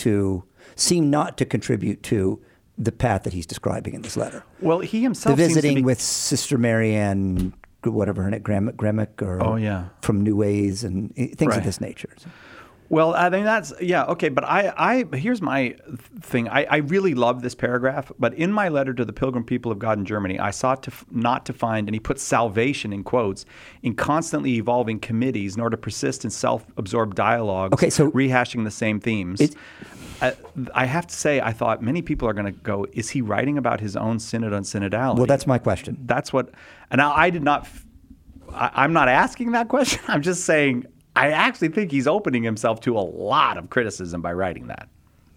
to the path that he's describing in this letter. Well, he himself the visiting with Sister Marianne, whatever her name, Gremick, or from New Ways and things of this nature. Well, I mean, that's, okay. But here's my thing. I really love this paragraph, but in my letter to the Pilgrim people of God in Germany, I sought not to find, and he puts salvation in quotes, in constantly evolving committees, nor to persist in self-absorbed dialogues, rehashing the same themes. I have to say, I thought many people are going to go, is he writing about his own synod on synodality? Well, that's my question. That's what, and I'm not asking that question. I'm just saying, I actually think he's opening himself to a lot of criticism by writing that.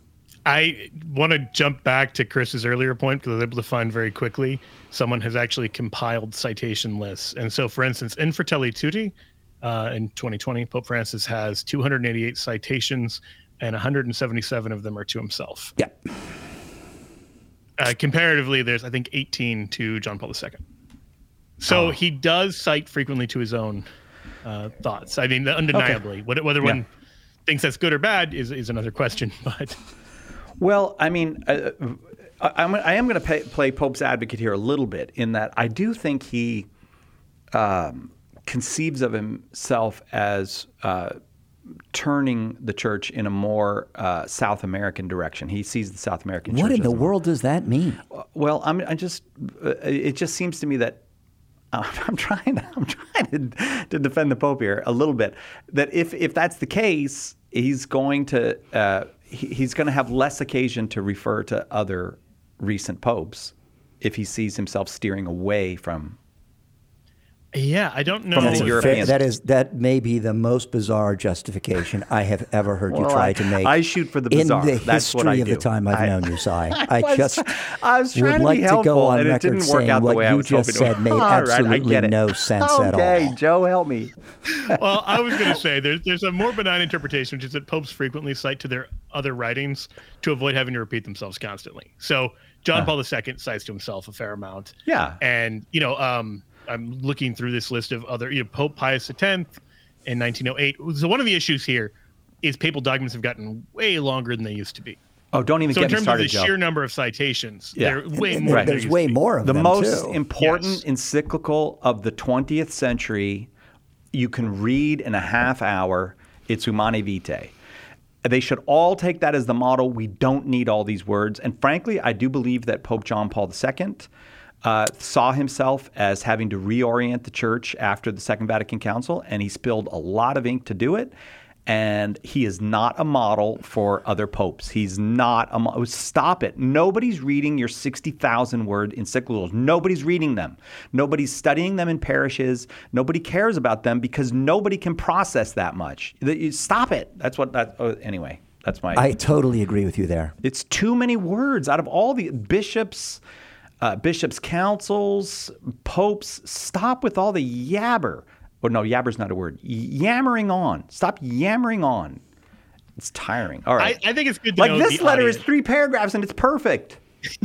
I want to jump back to Chris's earlier point because I was able to find very quickly someone has actually compiled citation lists. And so, for instance, in Fratelli Tutti, in 2020, Pope Francis has 288 citations, and 177 of them are to himself. Yeah. Comparatively, there's, I think, 18 to John Paul II. So he does cite frequently to his own thoughts. I mean, undeniably. Okay. Whether one thinks that's good or bad is another question. But well, I mean, I am going to play Pope's advocate here a little bit in that I do think he conceives of himself as turning the church in a more South American direction. He sees the South American church. What in the world does that mean? Well, it just seems to me that I'm trying to defend the Pope here a little bit. That if that's the case, he's going to have less occasion to refer to other recent popes if he sees himself steering away from. Yeah, I don't know. That may be the most bizarre justification I have ever heard you try to make. I shoot for the bizarre. In the That's history what I of do. the time I've known you, Si. I was trying would to like be helpful, to go on and it record didn't work saying out the way what I you was just hoping said made All right, absolutely no sense at all. Okay, Joe, help me. Well, I was going to say there's a more benign interpretation, which is that popes frequently cite to their other writings to avoid having to repeat themselves constantly. So John Paul II cites to himself a fair amount. Yeah. And, I'm looking through this list of other, Pope Pius X in 1908. So one of the issues here is papal documents have gotten way longer than they used to be. Oh, don't even get me started, So in terms Joe. of the sheer number of citations, they're way more. There's way more of them, the most too. important encyclical of the 20th century, you can read in a half hour. It's Humanae Vitae. They should all take that as the model. We don't need all these words. And frankly, I do believe that Pope John Paul II saw himself as having to reorient the church after the Second Vatican Council, and he spilled a lot of ink to do it. And he is not a model for other popes. He's not a model. Stop it. Nobody's reading your 60,000-word encyclicals. Nobody's reading them. Nobody's studying them in parishes. Nobody cares about them because nobody can process that much. Stop it. Anyway, that's my... I totally agree with you there. It's too many words. Out of all the bishops' councils, popes, stop with all the yabber. Oh, no, yabber's not a word. Yammering on. Stop yammering on. It's tiring. All right. I think it's good to know this letter audience. is 3 paragraphs and it's perfect.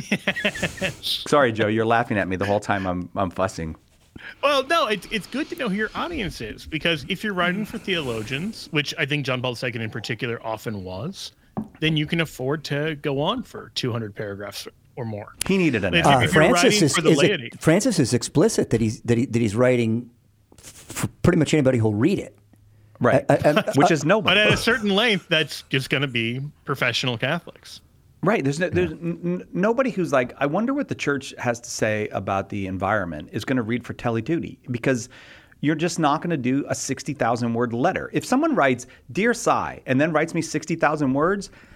Sorry, Joe, you're laughing at me the whole time I'm fussing. Well, no, it's good to know who your audience is, because if you're writing for theologians, which I think John Paul II in particular often was, then you can afford to go on for 200 paragraphs or more. He needed an Francis is explicit that he's writing for pretty much anybody who'll read it. Right. Which is nobody. But at a certain length, that's just going to be professional Catholics. Right. There's nobody who's like, I wonder what the church has to say about the environment is going to read Fratelli Tutti, because you're just not going to do a 60,000 word letter. If someone writes, Dear Si, and then writes me 60,000 words,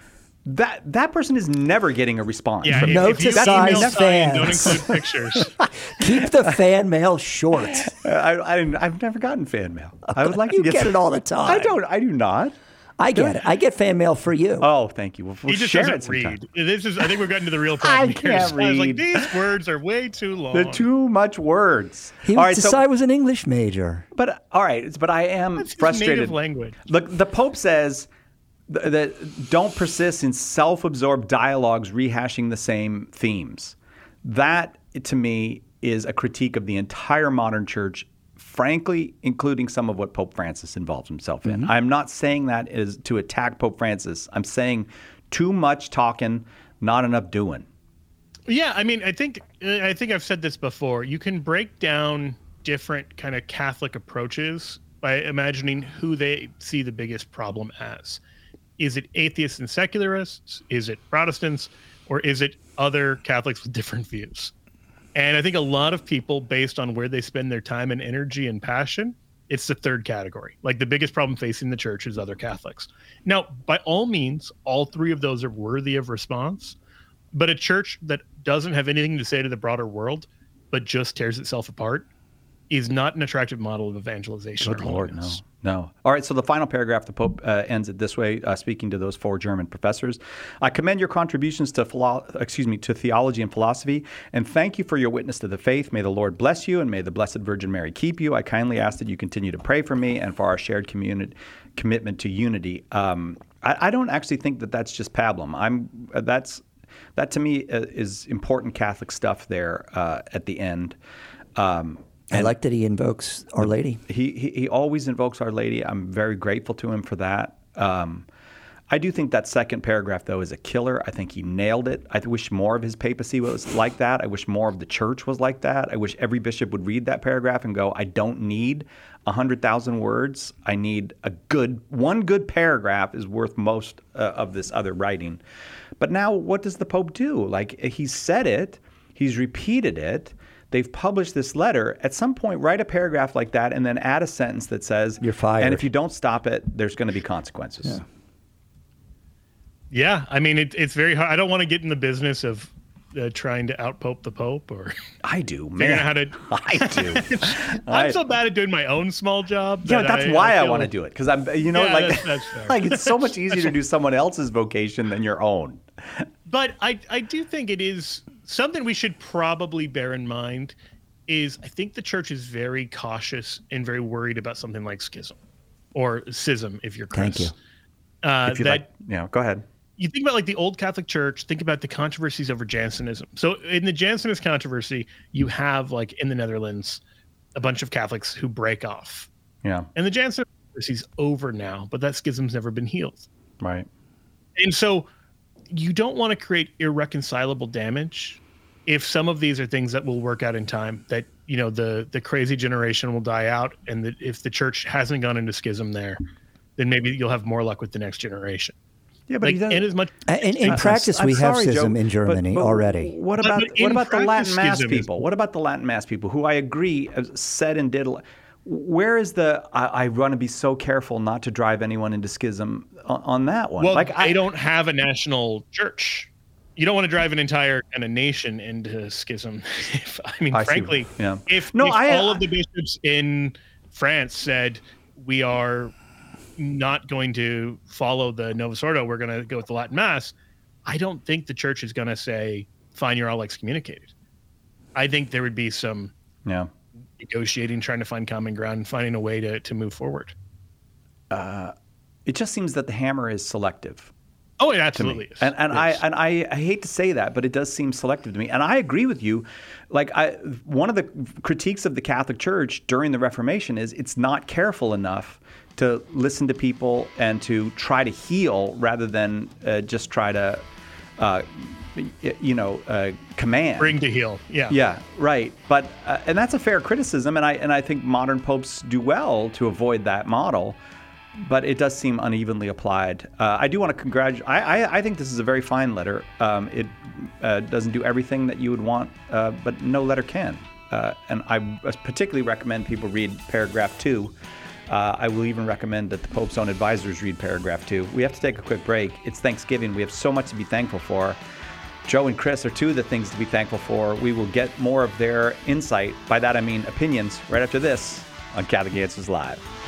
that person is never getting a response. Yeah, from Note to size fans. Don't include pictures. Keep the fan mail short. I've never gotten fan mail. I would like You to get it all the time. I do not. I get it. I get fan mail for you. Oh, thank you. We'll He just share it doesn't sometime. read. I think we've gotten to the real problem. I can't here. I was like, read. these words are way too long. They're too much words. He All right, decided I was an English major. But all right, but I am That's his frustrated. native language. Look, the Pope says that don't persist in self-absorbed dialogues rehashing the same themes. That, to me, is a critique of the entire modern church, frankly, including some of what Pope Francis involves himself in. Mm-hmm. I'm not saying that is to attack Pope Francis. I'm saying too much talking, not enough doing. Yeah, I mean, I think I've said this before. You can break down different kind of Catholic approaches by imagining who they see the biggest problem as. Is it atheists and secularists? Is it Protestants? Or is it other Catholics with different views? And I think a lot of people, based on where they spend their time and energy and passion, it's the third category. Like the biggest problem facing the church is other Catholics. Now, by all means, all three of those are worthy of response. But a church that doesn't have anything to say to the broader world, but just tears itself apart, is not an attractive model of evangelization. Good Lord, no. All right, so the final paragraph, the Pope ends it this way, speaking to those 4 German professors. I commend your contributions to theology and philosophy, and thank you for your witness to the faith. May the Lord bless you, and may the Blessed Virgin Mary keep you. I kindly ask that you continue to pray for me and for our shared commitment to unity. I don't actually think that that's just pablum. That to me is important Catholic stuff there at the end. I like that he invokes Our Lady. He always invokes Our Lady. I'm very grateful to him for that. I do think that second paragraph, though, is a killer. I think he nailed it. I wish more of his papacy was like that. I wish more of the church was like that. I wish every bishop would read that paragraph and go, I don't need 100,000 words. I need one good paragraph is worth most of this other writing. But now what does the Pope do? Like, he said it. He's repeated it. They've published this letter. At some point, write a paragraph like that and then add a sentence that says, you're fired. And if you don't stop it, there's going to be consequences. Yeah, I mean, it's very hard. I don't want to get in the business of trying to out-pope the Pope. Or I do, man. I do. I'm so bad at doing my own small job. Yeah, that's why I want to do it. Because I'm, that's like it's so much easier to do someone else's vocation than your own. But I do think it is something we should probably bear in mind is I think the church is very cautious and very worried about something like schism or schism, if you're Chris. Thank you. Go ahead. You think about like the old Catholic Church, think about the controversies over Jansenism. So in the Jansenist controversy, you have like in the Netherlands, a bunch of Catholics who break off. Yeah. And the Jansenist controversy is over now, but that schism's never been healed. Right. And so you don't want to create irreconcilable damage if some of these are things that will work out in time, that, the crazy generation will die out. And that if the church hasn't gone into schism there, then maybe you'll have more luck with the next generation. Yeah, but in practice, we have schism in Germany already. What about the Latin Mass people? What about the Latin Mass people who I agree said and did? Where is I want to be so careful not to drive anyone into schism on that one? Well, I don't have a national church. You don't want to drive an entire kind of nation into schism. Frankly, if all of the bishops in France said we are not going to follow the Novus Ordo, we're going to go with the Latin Mass, I don't think the church is going to say, fine, you're all excommunicated. I think there would be some negotiating, trying to find common ground, finding a way to move forward. It just seems that the hammer is selective. Oh, it absolutely is. And I hate to say that, but it does seem selective to me. And I agree with you. Like one of the critiques of the Catholic Church during the Reformation is it's not careful enough to listen to people and to try to heal rather than just try to, command. Bring to heal. Yeah. Yeah. Right. But and that's a fair criticism, and I think modern popes do well to avoid that model. But it does seem unevenly applied. I do want to congratulate. I think this is a very fine letter. It doesn't do everything that you would want, but no letter can. And I particularly recommend people read paragraph 2. I will even recommend that the Pope's own advisors read paragraph 2. We have to take a quick break. It's Thanksgiving. We have so much to be thankful for. Joe and Chris are two of the things to be thankful for. We will get more of their insight, by that I mean opinions, right after this on Catholic Answers Live.